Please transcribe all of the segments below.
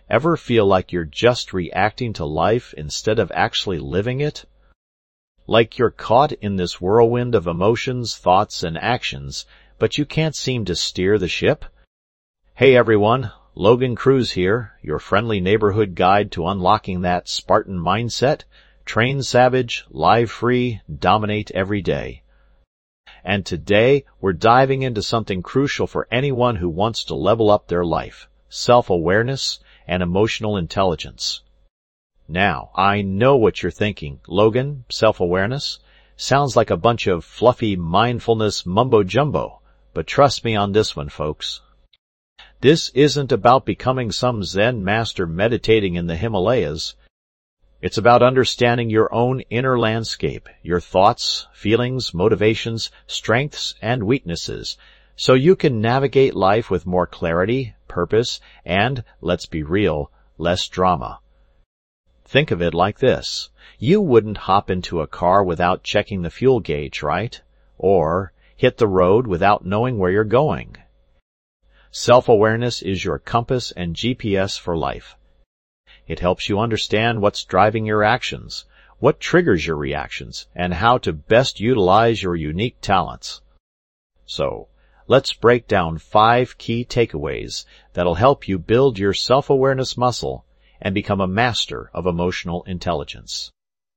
Ever feel like you're just reacting to life instead of actually living it? Like you're caught in this whirlwind of emotions, thoughts, and actions, but you can't seem to steer the ship? Hey everyone, Logan Cruz here, your friendly neighborhood guide to unlocking that Spartan mindset. Train savage, live free, dominate every day. And today, we're diving into something crucial for anyone who wants to level up their life: self-awareness and emotional intelligence. Now, I know what you're thinking. Logan, self-awareness? Sounds like a bunch of fluffy mindfulness mumbo-jumbo. But trust me on this one, folks. This isn't about becoming some Zen master meditating in the Himalayas. It's about understanding your own inner landscape, your thoughts, feelings, motivations, strengths, and weaknesses, so you can navigate life with more clarity, purpose, and, let's be real, less drama. Think of it like this. You wouldn't hop into a car without checking the fuel gauge, right? Or hit the road without knowing where you're going. Self-awareness is your compass and GPS for life. It helps you understand what's driving your actions, what triggers your reactions, and how to best utilize your unique talents. So, let's break down 5 key takeaways that'll help you build your self-awareness muscle and become a master of emotional intelligence.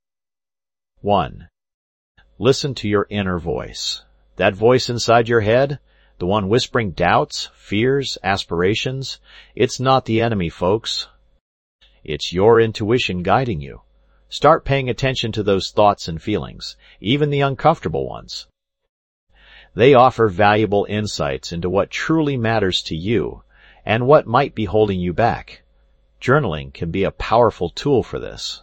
1. Listen to your inner voice. That voice inside your head, the one whispering doubts, fears, aspirations, it's not the enemy, folks. It's your intuition guiding you. Start paying attention to those thoughts and feelings, even the uncomfortable ones. They offer valuable insights into what truly matters to you and what might be holding you back. Journaling can be a powerful tool for this.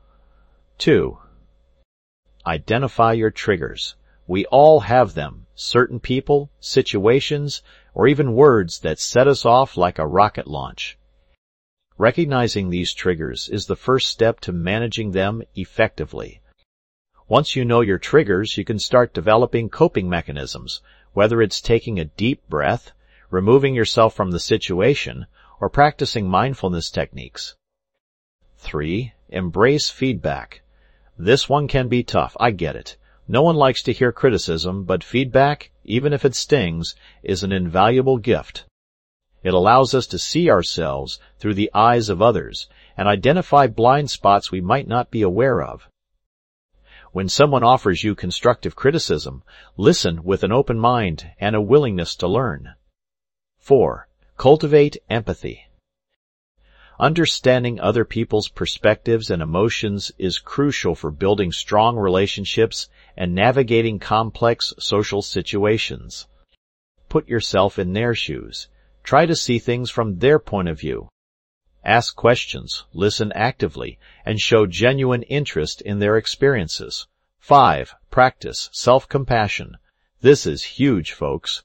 2. Identify your triggers. We all have them, certain people, situations, or even words that set us off like a rocket launch. Recognizing these triggers is the first step to managing them effectively. Once you know your triggers, you can start developing coping mechanisms, whether it's taking a deep breath, removing yourself from the situation, or practicing mindfulness techniques. 3. Embrace feedback. This one can be tough, I get it. No one likes to hear criticism, but feedback, even if it stings, is an invaluable gift. It allows us to see ourselves through the eyes of others and identify blind spots we might not be aware of. When someone offers you constructive criticism, listen with an open mind and a willingness to learn. 4. Cultivate empathy. Understanding other people's perspectives and emotions is crucial for building strong relationships and navigating complex social situations. Put yourself in their shoes. Try to see things from their point of view. Ask questions, listen actively, and show genuine interest in their experiences. 5. Practice self-compassion. This is huge, folks.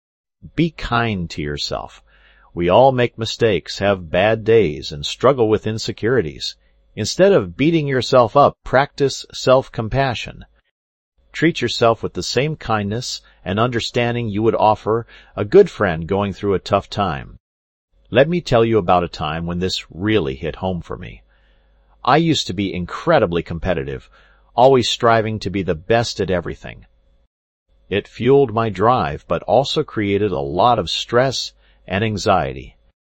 Be kind to yourself. We all make mistakes, have bad days, and struggle with insecurities. Instead of beating yourself up, practice self-compassion. Treat yourself with the same kindness and understanding you would offer a good friend going through a tough time. Let me tell you about a time when this really hit home for me. I used to be incredibly competitive, always striving to be the best at everything. It fueled my drive, but also created a lot of stress and anxiety.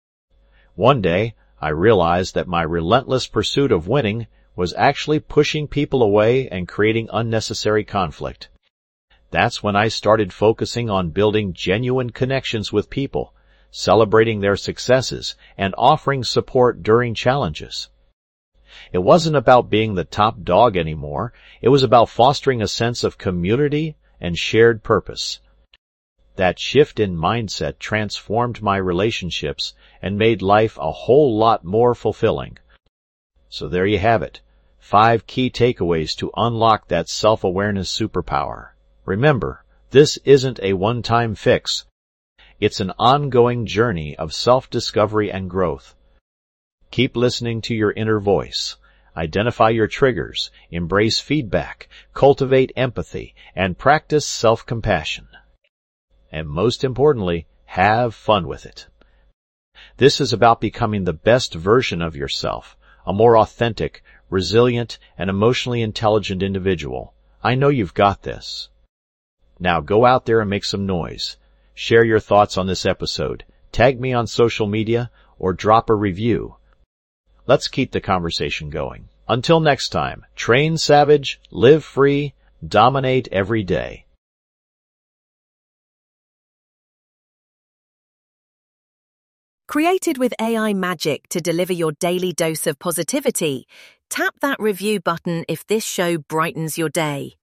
One day, I realized that my relentless pursuit of winning was actually pushing people away and creating unnecessary conflict. That's when I started focusing on building genuine connections with people, celebrating their successes, and offering support during challenges. It wasn't about being the top dog anymore. It was about fostering a sense of community and shared purpose. That shift in mindset transformed my relationships and made life a whole lot more fulfilling. So there you have it. 5 key takeaways to unlock that self-awareness superpower. Remember, this isn't a one-time fix. It's an ongoing journey of self-discovery and growth. Keep listening to your inner voice. Identify your triggers, embrace feedback, cultivate empathy, and practice self-compassion. And most importantly, have fun with it. This is about becoming the best version of yourself, a more authentic, resilient, and emotionally intelligent individual. I know you've got this. Now go out there and make some noise. Share your thoughts on this episode, tag me on social media, or drop a review. Let's keep the conversation going. Until next time, train savage, live free, dominate every day. Created with AI magic to deliver your daily dose of positivity, tap that review button if this show brightens your day.